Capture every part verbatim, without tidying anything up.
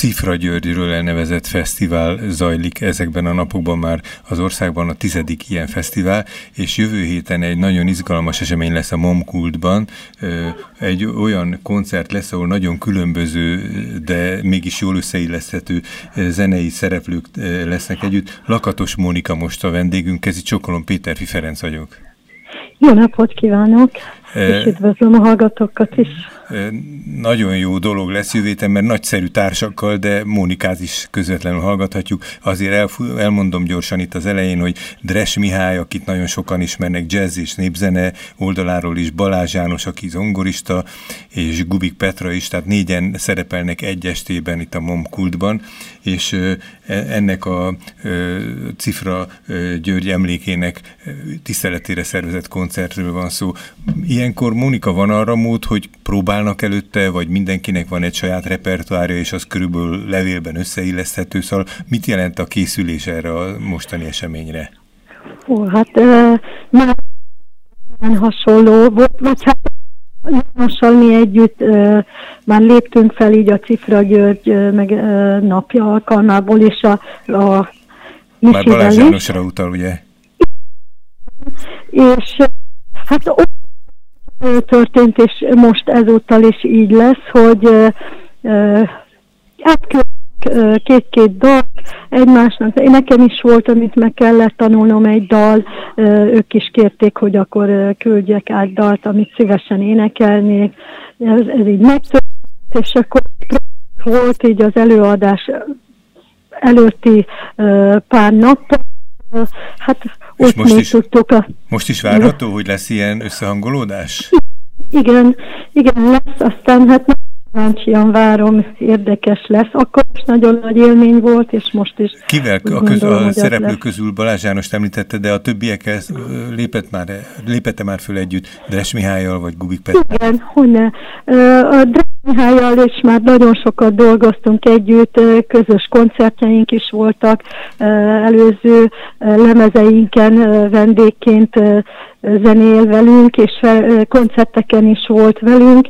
Cifra Györgyről elnevezett fesztivál zajlik ezekben a napokban már az országban, a tizedik ilyen fesztivál, és jövő héten egy nagyon izgalmas esemény lesz a Momkultban. Egy olyan koncert lesz, ahol nagyon különböző, de mégis jól összeilleszthető zenei szereplők lesznek együtt. Lakatos Mónika most a vendégünk, Kezi Csokolom, Péterfi Ferenc vagyok. Jó napot kívánok, és üdvözlöm a hallgatókat is. Nagyon jó dolog lesz jövő héten, mert nagyszerű társakkal, de Mónikát is közvetlenül hallgathatjuk. Azért el, elmondom gyorsan itt az elején, hogy Dres Mihály, akit nagyon sokan ismernek jazz és népzene oldaláról is, Balázs János, aki zongorista, és Gubik Petra is, tehát négyen szerepelnek egy estében itt a Momkultban, és ennek a Cifra György emlékének tiszteletére szervezett koncertről van szó. Ilyenkor, Mónika, van arra mód, hogy próbálnak előtte, vagy mindenkinek van egy saját repertoárja, és az körülbelül levélben összeilleszthető, szóval mit jelent a készülés erre a mostani eseményre? Ó, hát uh, már hasonló volt, vagy hát Jánossal mi együtt uh, már léptünk fel így a Cifra György uh, meg, uh, napja alkalmából, és a, a már Balázs Jánosra utal, ugye? És hát ott történt, és most ezúttal is így lesz, hogy uh, uh, átküldik uh, két-két dalt egymásnak. Én nekem is volt, amit meg kellett tanulnom egy dal, uh, ők is kérték, hogy akkor uh, küldjek át dalt, amit szívesen énekelnék. Ez, ez így megtörtént, és akkor volt így az előadás előtti uh, pár nap. Uh, hát és most is, a... most is várható, hogy lesz ilyen összehangolódás? Igen, igen lesz, aztán hát kíváncsian várom, érdekes lesz. Akkor is nagyon nagy élmény volt, és most is. Kivel a, gondolom, köz, a szereplő közül Balázs Jánost említette, de a többiekkel lépett már, lépette már föl együtt Dres Mihályal, vagy Gubik Petra? Igen, hogyne. A Dres Mihályal is már nagyon sokat dolgoztunk együtt, közös koncertjeink is voltak, előző lemezeinken vendégként zenél velünk, és koncerteken is volt velünk.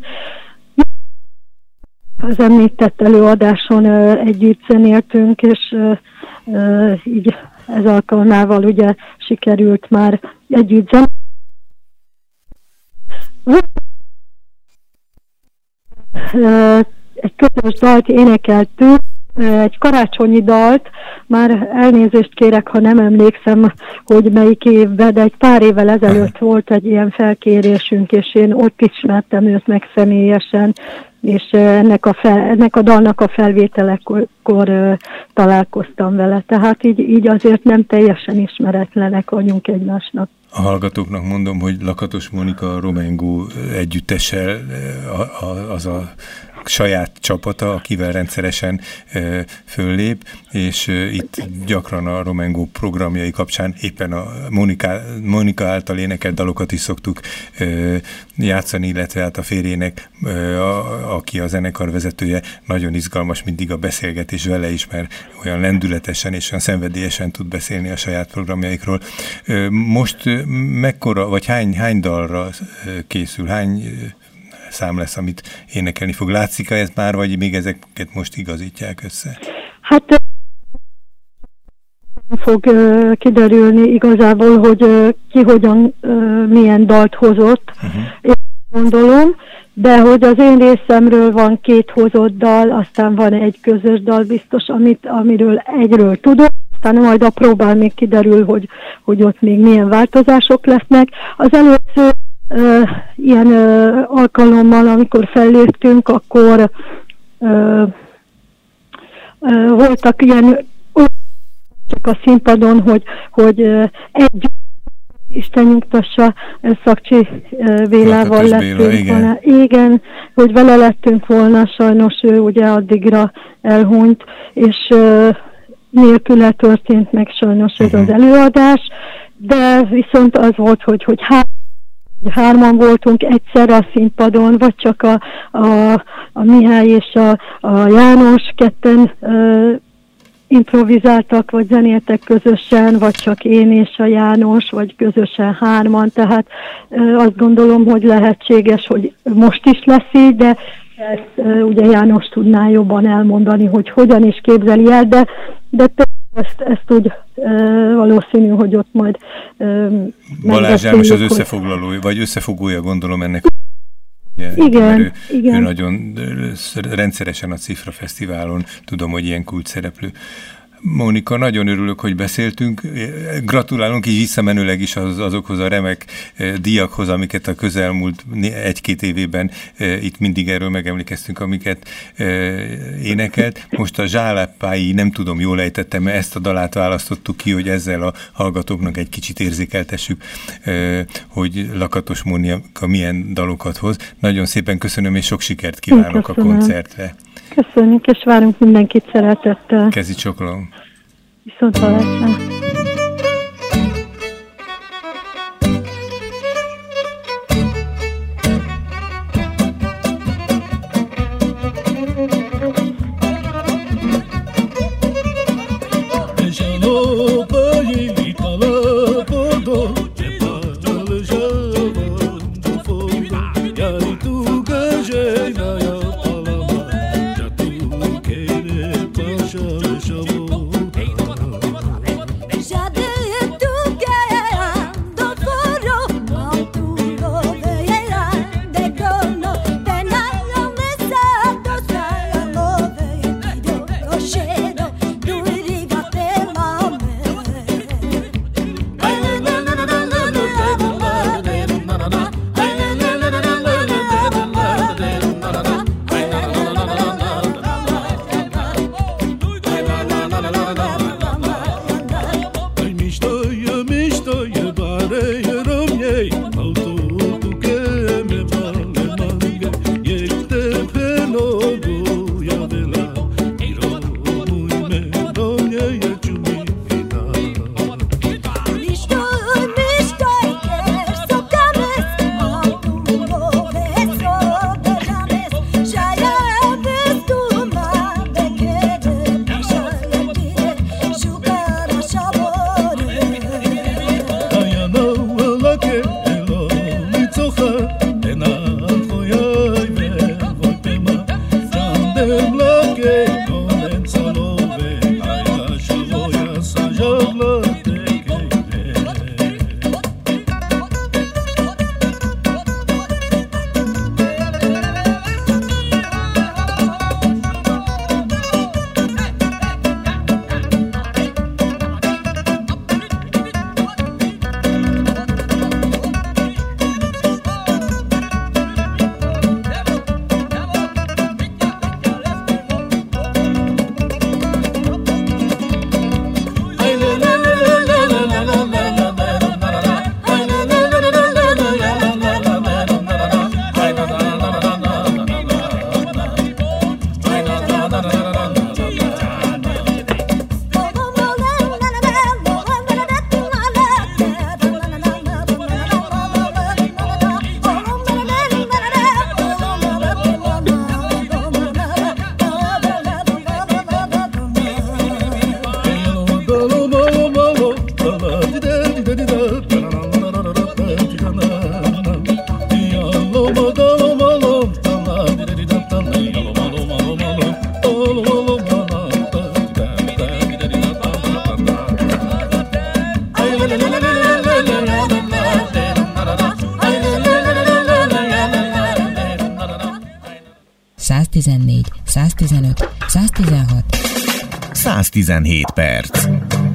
Az említett előadáson együtt zenéltünk, és így ez alkalmával ugye sikerült már együtt zenélni. Egy közös dalt énekeltünk, egy karácsonyi dalt, már elnézést kérek, ha nem emlékszem, hogy melyik évben, de egy pár évvel ezelőtt volt egy ilyen felkérésünk, és én ott ismertem őt meg személyesen, és ennek a, fel, ennek a dalnak a felvételekor uh, találkoztam vele. Tehát így, így azért nem teljesen ismeretlenek vagyunk egymásnak. A hallgatóknak mondom, hogy Lakatos Mónika Romengó együttessel az a saját csapata, akivel rendszeresen e, föllép, és e, itt gyakran a Romengó programjai kapcsán éppen a Mónika, Mónika által énekelt dalokat is szoktuk e, játszani, illetve hát a férjének, e, a, aki a zenekar vezetője, nagyon izgalmas mindig a beszélgetés vele is, mert olyan lendületesen és olyan szenvedélyesen tud beszélni a saját programjaikról. E, most mekkora, vagy hány, hány dalra készül, hány szám lesz, amit énekelni fog? Látszik ez már, vagy még ezeket most igazítják össze? Hát fog uh, kiderülni igazából, hogy uh, ki hogyan, uh, milyen dalt hozott, uh-huh. Én gondolom, de hogy az én részemről van két hozott dal, aztán van egy közös dal biztos, amit, amiről egyről tudok, aztán majd a próbán még kiderül, hogy, hogy ott még milyen változások lesznek. Az előző Uh, ilyen uh, alkalommal, amikor felléptünk, akkor uh, uh, voltak ilyen csak a színpadon, hogy, hogy uh, egy Isten nyugtassa, Szakcsi uh, Bélával lettünk Béla, igen. volna. Igen, hogy vele lettünk volna, sajnos ő ugye addigra elhunyt, és uh, nélküle történt meg sajnos ez uh-huh. az előadás, de viszont az volt, hogy, hogy hát hárman voltunk egyszerre a színpadon, vagy csak a, a, a Mihály és a, a János ketten uh, improvizáltak, vagy zenéltek közösen, vagy csak én és a János, vagy közösen hárman, tehát uh, azt gondolom, hogy lehetséges, hogy most is lesz így, de ezt ugye János tudná jobban elmondani, hogy hogyan is képzeli el, de, de ezt, ezt úgy valószínű, hogy ott majd Balázs János az összefoglalója, vagy összefogója, gondolom ennek. Igen, ő, igen. ő nagyon rendszeresen a Cifra Fesztiválon, tudom, hogy ilyen kult szereplő. Mónika, nagyon örülök, hogy beszéltünk. Gratulálunk így visszamenőleg is az, azokhoz a remek díjakhoz, amiket a közelmúlt egy-két évében itt mindig erről megemlékeztünk, amiket énekelt. Most a Zsáláppái, nem tudom, jól ejtettem, ezt a dalát választottuk ki, hogy ezzel a hallgatóknak egy kicsit érzékeltessük, hogy Lakatos Mónika milyen dalokat hoz. Nagyon szépen köszönöm, és sok sikert kívánok a koncertre. Köszönjük, és várunk mindenkit szeretettel. Kezi csokolom. Viszont hallásra. száztizennégy, száztizenöt, száztizenhat, száztizenhét perc.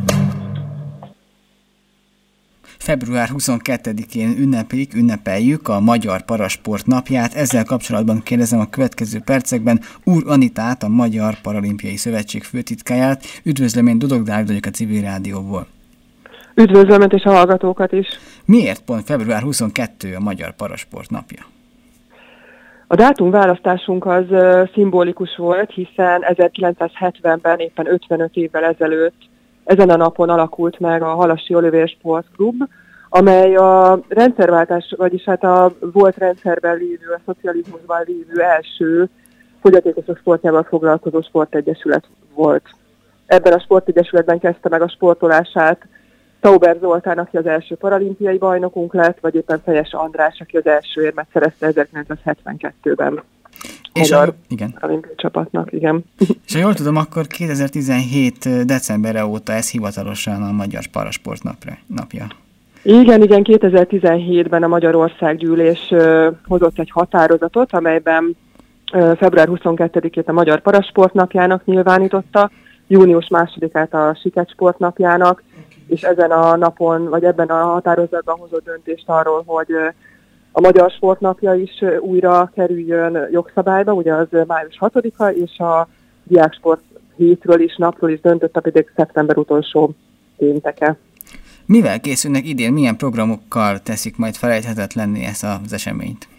február huszonkettedikén ünnepeljük, ünnepeljük a Magyar Parasport napját. Ezzel kapcsolatban kérdezem a következő percekben Úr Anitát, a Magyar Paralimpiai Szövetség főtitkáját. Üdvözlöm, én Dudok Dávid vagyok a Civil Rádióból. Üdvözlöm, és a hallgatókat is. Miért pont február huszonkettedike a Magyar Parasport napja? A dátum választásunk az uh, szimbolikus volt, hiszen ezerkilencszázhetvenben, éppen ötvenöt évvel ezelőtt ezen a napon alakult meg a Halassi Olivér Sportklub, amely a rendszerváltás, vagyis hát a volt rendszerben lévő, a szocializmusban lévő első fogyatékosok sportjával foglalkozó sportegyesület volt. Ebben a sportegyesületben kezdte meg a sportolását Tauber Zoltán, aki az első paralimpiai bajnokunk lett, vagy éppen Fejes András, aki az első érmet szerezte ezerkilencszázhetvenkettőben. És magyar a, igen. olimpiai csapatnak, igen. És ha jól tudom, akkor kétezer-tizenhét decemberre óta ez hivatalosan a Magyar Parasport napja. Igen, igen, kétezer-tizenhétben a Magyarországgyűlés uh, hozott egy határozatot, amelyben uh, február huszonkettedikét a Magyar Parasport napjának nyilvánította, június másodikát a Siketsport napjának, és ezen a napon, vagy ebben a határozatban hozott döntést arról, hogy uh, a Magyar Sportnapja is uh, újra kerüljön jogszabályba, ugye az május hatodika, és a Diáksport hétről is, napról is döntött, a pedig szeptember utolsó pénteke. Mivel készülnek idén, milyen programokkal teszik majd felejthetetlenné ezt az eseményt?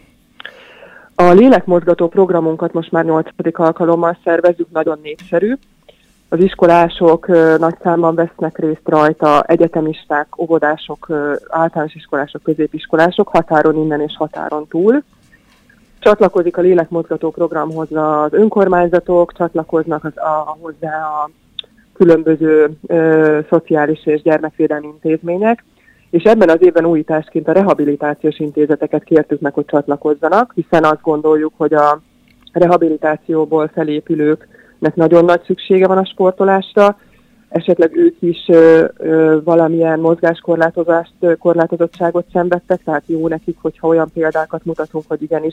A lélekmozgató programunkat most már nyolcadik alkalommal szervezzük, nagyon népszerű. Az iskolások nagy számban vesznek részt rajta, egyetemisták, óvodások, általános iskolások, középiskolások, határon innen és határon túl. Csatlakozik a lélekmozgató programhoz az önkormányzatok, csatlakoznak az, a, hozzá a különböző ö, szociális és gyermekvédelmi intézmények, és ebben az évben újításként a rehabilitációs intézeteket kértük meg, hogy csatlakozzanak, hiszen azt gondoljuk, hogy a rehabilitációból felépülőknek nagyon nagy szüksége van a sportolásra, esetleg ők is ö, ö, valamilyen mozgáskorlátozást, korlátozottságot szenvedtek, tehát jó nekik, hogyha olyan példákat mutatunk, hogy igenis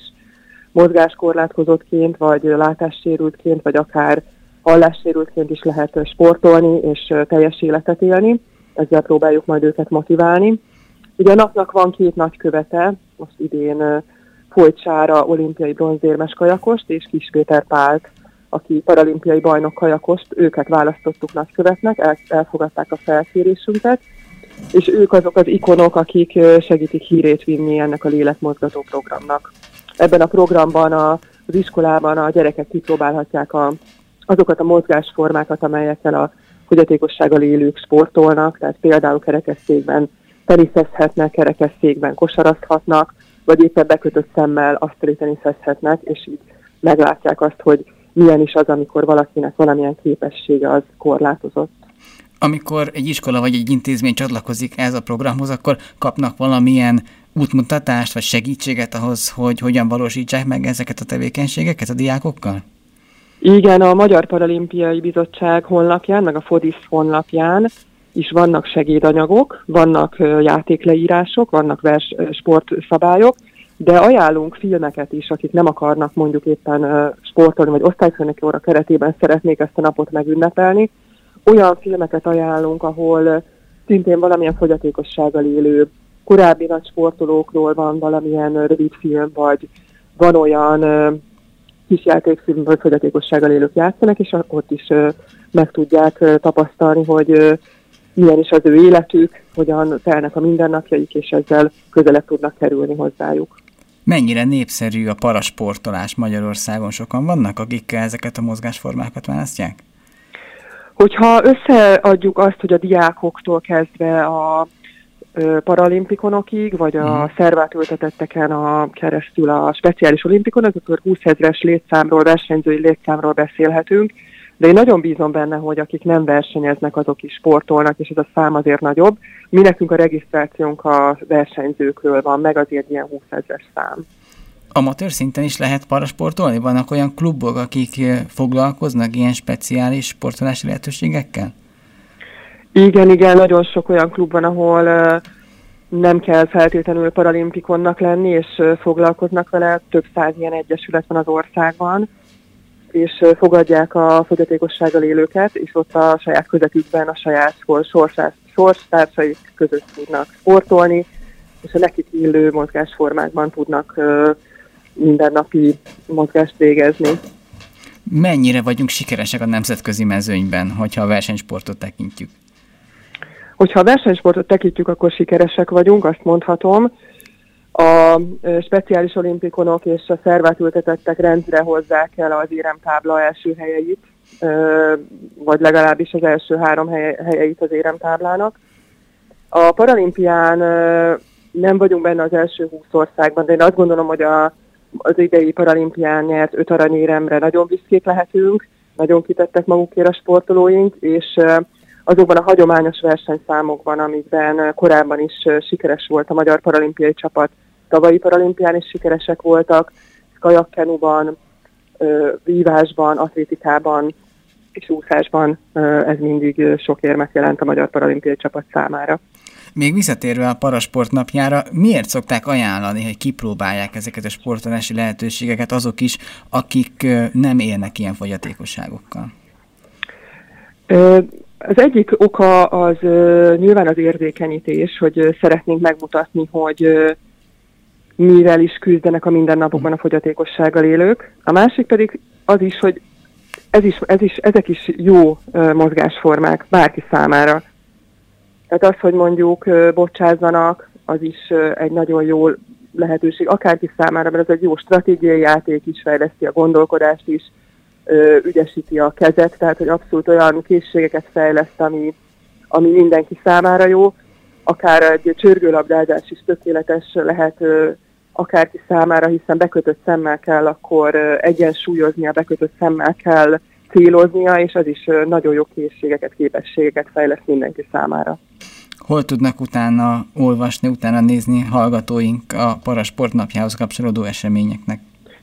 mozgáskorlátozóként, vagy látássérültként, vagy akár hallássérültként is lehet sportolni és teljes életet élni. Ezzel próbáljuk majd őket motiválni. Ugye a napnak van két nagykövete, most idén Folyt Sára olimpiai bronzérmes kajakost, és Kis Péter Pált, aki paralimpiai bajnok kajakost, őket választottuk nagykövetnek, el, elfogadták a felkérésünket, és ők azok az ikonok, akik segítik hírét vinni ennek a lélekmozgató programnak. Ebben a programban a, az iskolában a gyerekek kipróbálhatják a azokat a mozgásformákat, amelyekkel a fogyatékossággal élők sportolnak, tehát például kerekesszékben teniszezhetnek, kerekesszékben kosarazhatnak, vagy éppen bekötött szemmel asztali teniszezhetnek, és így meglátják azt, hogy milyen is az, amikor valakinek valamilyen képessége az korlátozott. Amikor egy iskola vagy egy intézmény csatlakozik ez a programhoz, akkor kapnak valamilyen útmutatást vagy segítséget ahhoz, hogy hogyan valósítsák meg ezeket a tevékenységeket a diákokkal? Igen, a Magyar Paralimpiai Bizottság honlapján, meg a FODISZ honlapján is vannak segédanyagok, vannak játékleírások, vannak vers, sportszabályok, de ajánlunk filmeket is, akik nem akarnak mondjuk éppen sportolni, vagy osztályfőnöki óra keretében szeretnék ezt a napot megünnepelni. Olyan filmeket ajánlunk, ahol szintén valamilyen fogyatékossággal élő korábbi nagy sportolókról van valamilyen rövid film, vagy van olyan kis játékfilmből fogyatékossággal élők játszanak, és ott is uh, meg tudják uh, tapasztalni, hogy uh, milyen is az ő életük, hogyan telnek a mindennapjaik, és ezzel közelebb tudnak kerülni hozzájuk. Mennyire népszerű a parasportolás Magyarországon? Sokan vannak, akik ezeket a mozgásformákat választják? Hogyha összeadjuk azt, hogy a diákoktól kezdve a paralimpikonokig, vagy a szervát ültetetteken a keresztül a speciális olimpikonok, akkor húszezres létszámról, versenyzői létszámról beszélhetünk, de én nagyon bízom benne, hogy akik nem versenyeznek, azok is sportolnak, és ez a szám azért nagyobb. Mi nekünk a regisztrációnk a versenyzőkről van, meg azért ilyen húszezres szám. Amatőr szinten is lehet parasportolni? Vannak olyan klubok, akik foglalkoznak ilyen speciális sportolási lehetőségekkel? Igen, igen, nagyon sok olyan klub van, ahol uh, nem kell feltétlenül paralimpikonnak lenni, és uh, foglalkoznak vele, több száz ilyen egyesület van az országban, és uh, fogadják a fogyatékossággal élőket, és ott a saját közöttükben a saját sorstársaik között tudnak sportolni, és a nekik illő mozgásformákban tudnak uh, mindennapi mozgást végezni. Mennyire vagyunk sikeresek a nemzetközi mezőnyben, hogyha a versenysportot tekintjük? Hogyha a versenysportot tekintjük, akkor sikeresek vagyunk, azt mondhatom. A speciális olimpikonok és a szervát ültetettek rendre hozzák el az éremtábla első helyeit, vagy legalábbis az első három helyeit az éremtáblának. A paralimpián nem vagyunk benne az első húsz országban, de én azt gondolom, hogy a, az idei paralimpián nyert öt aranyéremre nagyon büszkék lehetünk, nagyon kitettek magukért a sportolóink, és azokban a hagyományos versenyszámokban, amikben korábban is sikeres volt a Magyar Paralimpiai Csapat, tavalyi paralimpián is sikeresek voltak, kajakkenuban, vívásban, atlétikában és úszásban ez mindig sok érmet jelent a Magyar Paralimpiai Csapat számára. Még visszatérve a Parasport napjára, miért szokták ajánlani, hogy kipróbálják ezeket a sportolási lehetőségeket azok is, akik nem élnek ilyen fogyatékosságokkal? Az egyik oka az nyilván az érzékenyítés, hogy szeretnénk megmutatni, hogy mivel is küzdenek a mindennapokban a fogyatékossággal élők. A másik pedig az is, hogy ez is, ez is, ezek is jó mozgásformák bárki számára. Tehát az, hogy mondjuk bocsázzanak, az is egy nagyon jó lehetőség akárki számára, mert ez egy jó stratégiai játék is, fejleszti a gondolkodást is, ügyesíti a kezet, tehát hogy abszolút olyan készségeket fejleszt, ami, ami mindenki számára jó. Akár egy csörgőlabdázás is tökéletes lehet akárki számára, hiszen bekötött szemmel kell akkor egyensúlyoznia, bekötött szemmel kell céloznia, és az is nagyon jó készségeket, képességeket fejleszt mindenki számára. Hol tudnak utána olvasni, utána nézni hallgatóink a Parasport napjához kapcsolódó eseményeknek?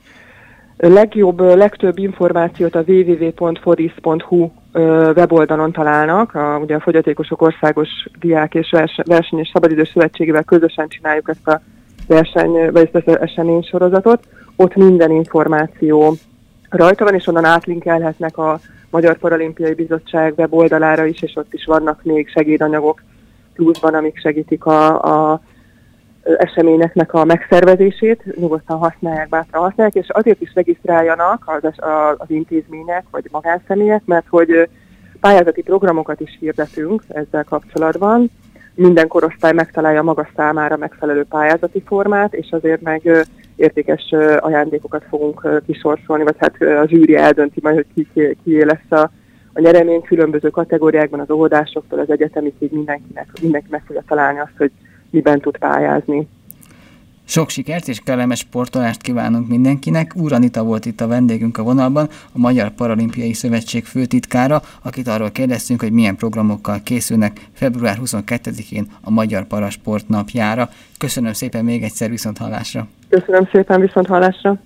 A legjobb, legtöbb információt a double-u double-u double-u pont fodis pont hu weboldalon találnak. A, ugye a Fogyatékosok Országos Diák és Verseny és Szabadidős Szövetségével közösen csináljuk ezt a verseny, vagy ezt az eseménysorozatot. Ott minden információ rajta van, és onnan átlinkelhetnek a Magyar Paralimpiai Bizottság weboldalára is, és ott is vannak még segédanyagok pluszban, amik segítik a, a eseményeknek a megszervezését, nyugodtan használják, bátran használják, és azért is regisztráljanak az, az intézmények vagy magánszemélyek, mert hogy pályázati programokat is hirdetünk ezzel kapcsolatban. Minden korosztály megtalálja maga számára megfelelő pályázati formát, és azért meg értékes ajándékokat fogunk kisorsolni, vagy hát a zsűri eldönti majd, hogy ki, ki lesz a, a nyeremény különböző kategóriákban, az óvodásoktól az egyetemig, mindenkinek, mindenki meg fogja találni azt, hogy miben tud pályázni. Sok sikert és kellemes sportolást kívánunk mindenkinek. Úr Anita volt itt a vendégünk a vonalban, a Magyar Paralimpiai Szövetség főtitkára, akit arról kérdeztünk, hogy milyen programokkal készülnek február huszonkettedikén a Magyar Parasport napjára. Köszönöm szépen még egyszer, viszonthallásra. Köszönöm szépen, viszonthallásra.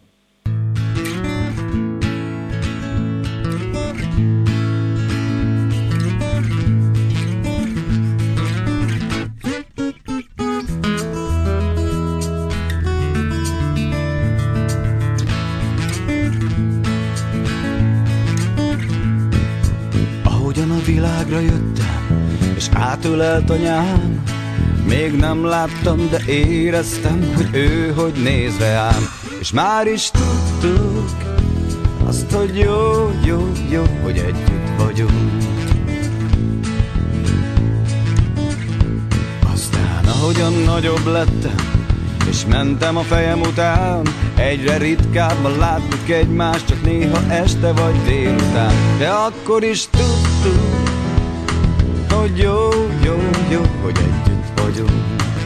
Világra jöttem, és átölelt anyám. Még nem láttam, de éreztem, hogy ő hogy néz rám. És már is tudtuk azt, hogy jó, jó, jó, hogy együtt vagyunk. Aztán ahogyan nagyobb lettem, és mentem a fejem után, egyre ritkábban láttuk egymást, csak néha este vagy délután. De akkor is tudtuk, hogy jó, jó, jó, hogy együtt vagyunk.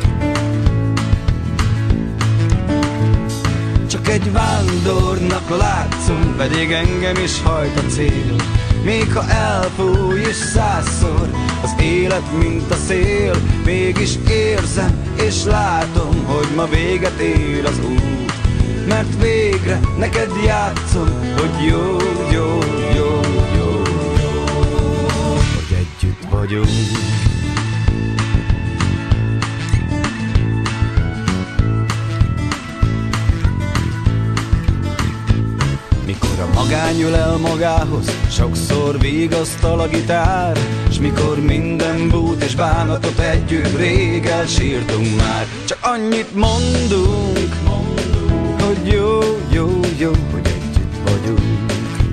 Csak egy vándornak látszom, pedig engem is hajt a cél. Még ha elfúj is százszor az élet, mint a szél, mégis érzem és látom, hogy ma véget ér az út. Mert végre neked játszom, hogy jó, jó, jó, jó, jó, hogy együtt vagyunk. Mikor a magány ül el magához, sokszor vigasztal a gitár, s mikor minden bút és bánatot együtt rég elsírtunk már. Csak annyit mondunk, hogy jó, jó, jó, hogy együtt vagyunk.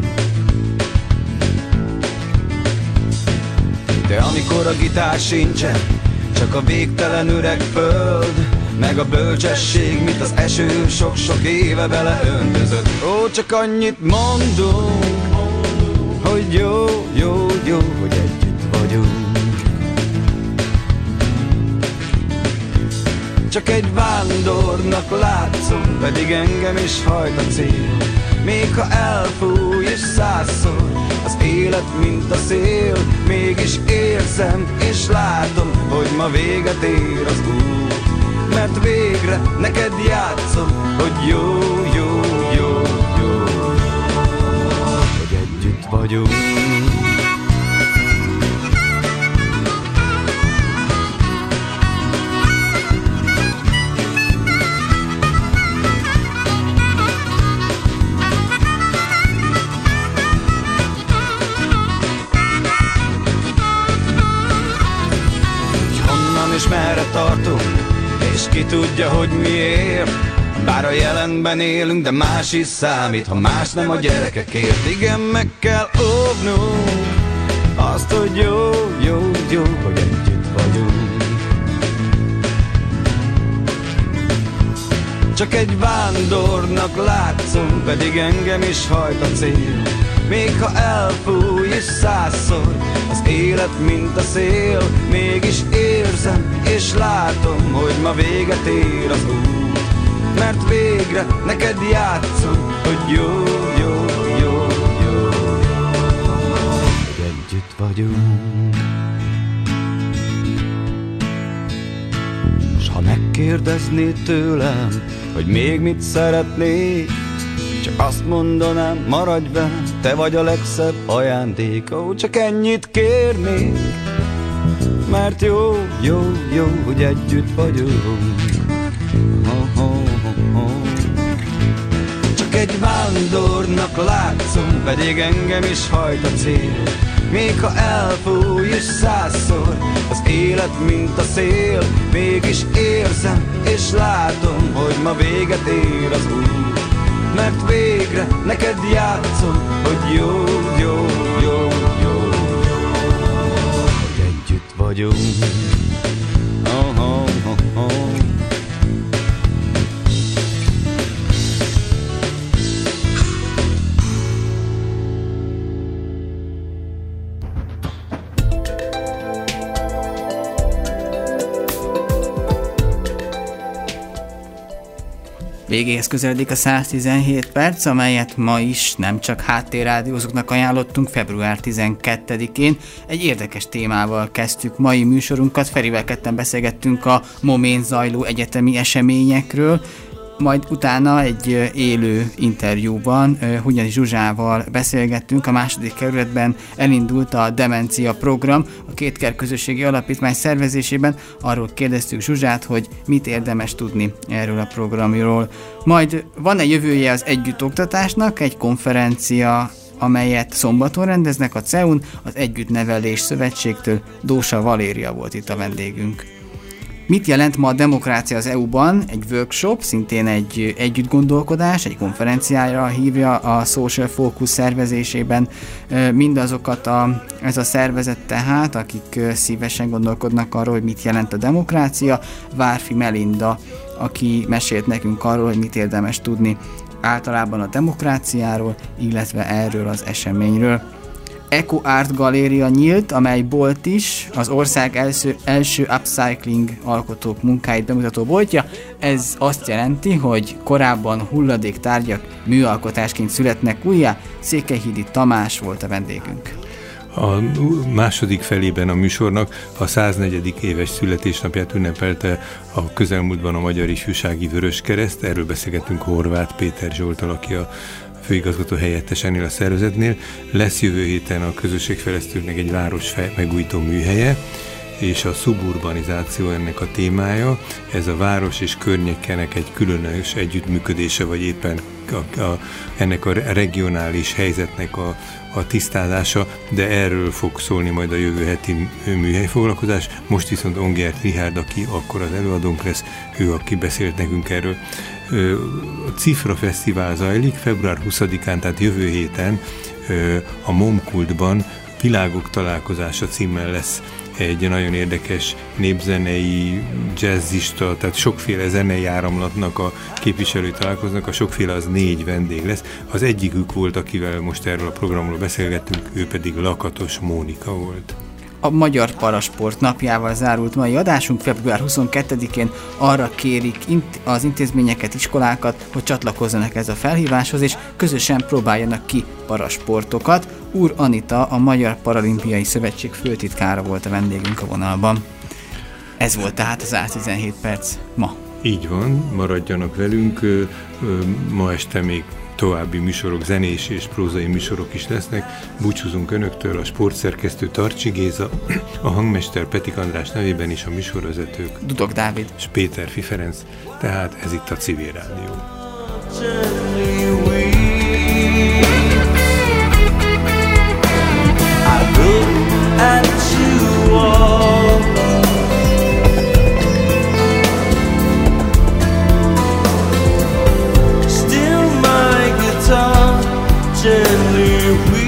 De amikor a gitár sincsen, csak a végtelen öreg föld, meg a bölcsesség, mint az eső sok-sok éve beleöntözött. Ó, csak annyit mondunk, hogy jó, jó, jó, hogy együtt vagyunk. Csak egy vándornak látszom, pedig engem is hajt a cél. Még ha elfúj és százszor az élet, mint a szél, mégis érzem és látom, hogy ma véget ér az út. Mert végre neked játszom, hogy jó, jó, jó, jó, jó, vagyunk. És merre tartunk, és ki tudja, hogy miért. Bár a jelenben élünk, de más is számít, ha más nem a gyerekekért. Igen, meg kell óvnunk azt, hogy jó, jó, jó, hogy együtt vagyunk. Csak egy vándornak látszom, pedig engem is hajt a cél. Még ha elfúj is százszor az élet, mint a szél, mégis érzem és látom, hogy ma véget ér az út. Mert végre neked játszom, hogy jó, jó, jó, jó, hogy együtt vagyunk. S ha megkérdeznéd tőlem, hogy még mit szeretnék, csak azt mondanám, maradj velem, te vagy a legszebb ajándék. Ó, csak ennyit kérnék, mert jó, jó, jó, hogy együtt vagyunk. Oh, oh, oh, oh. Csak egy vándornak látszom, pedig engem is hajt a cél. Még ha elfúj is százszor az élet, mint a szél, mégis érzem és látom, hogy ma véget ér az út. Mert végre neked játszom, hogy jó, jó, jó, jó, hogy együtt vagyunk. Oh, oh, oh, oh. Végéhez közeledik a száztizenhét perc, amelyet ma is nem csak háttérrádiózóknak ajánlottunk február tizenkettedikén. Egy érdekes témával kezdtük mai műsorunkat. Ferivel ketten beszélgettünk a momén zajló egyetemi eseményekről, majd utána egy élő interjúban Hunyadi Zsuzsával beszélgettünk. A második kerületben elindult a Demencia program a Kétker Közösségi Alapítvány szervezésében. Arról kérdeztük Zsuzsát, hogy mit érdemes tudni erről a programról. Majd van egy jövője az együttoktatásnak, egy konferencia, amelyet szombaton rendeznek a cé e u-n, az Együttnevelés Szövetségtől. Dósa Valéria volt itt a vendégünk. Mit jelent ma a demokrácia az é u-ban? Egy workshop, szintén egy együttgondolkodás, egy konferenciára hívja a Social Focus szervezésében mindazokat a, ez a szervezet tehát, akik szívesen gondolkodnak arról, hogy mit jelent a demokrácia. Várfi Melinda, aki mesélt nekünk arról, hogy mit érdemes tudni általában a demokráciáról, illetve erről az eseményről. Eco Art Galéria nyílt, amely bolt is, az ország első, első upcycling alkotók munkáit bemutató boltja. Ez azt jelenti, hogy korábban hulladéktárgyak műalkotásként születnek újjá. Székelyhídi Tamás volt a vendégünk. A második felében a műsornak a száznegyedik éves születésnapját ünnepelte a közelmúltban a Magyar Ifjúsági Vöröskereszt. Erről beszélgetünk Horváth Péter Zsolttal, aki a főigazgató helyettes ennél a szervezetnél. Lesz jövő héten a közösségfejlesztőknek egy város megújító műhelye, és a szuburbanizáció ennek a témája. Ez a város és környékenek egy különös együttműködése, vagy éppen a, a, ennek a regionális helyzetnek a, a tisztázása, de erről fog szólni majd a jövő heti műhelyfoglalkozás. Most viszont Ongert Richárd, aki akkor az előadónk lesz, ő, aki beszélt nekünk erről. A Cifra Fesztivál zajlik február huszadikán, tehát jövő héten a Momkultban Világok találkozása címmel lesz egy nagyon érdekes népzenei, jazzista, tehát sokféle zenei áramlatnak a képviselői találkoznak, a sokféle az négy vendég lesz. Az egyikük volt, akivel most erről a programról beszélgettünk, ő pedig Lakatos Mónika volt. A Magyar Parasport napjával zárult mai adásunk. Február huszonkettedikén arra kérik az intézményeket, iskolákat, hogy csatlakozzanak ez a felhíváshoz, és közösen próbáljanak ki parasportokat. Úr Anita, a Magyar Paralimpiai Szövetség főtitkára volt a vendégünk a vonalban. Ez volt tehát az száztizenhét perc ma. Így van, maradjanak velünk, ma este még további műsorok, zenés és prózai műsorok is lesznek. Búcsúzunk önöktől, a sportszerkesztő Tarcsi Géza, a hangmester Petik András nevében is, a műsorvezetők Dudok Dávid és Péter Ferenc, tehát ez itt a Civil Rádió. I look at you all, still my guitar gently weeps.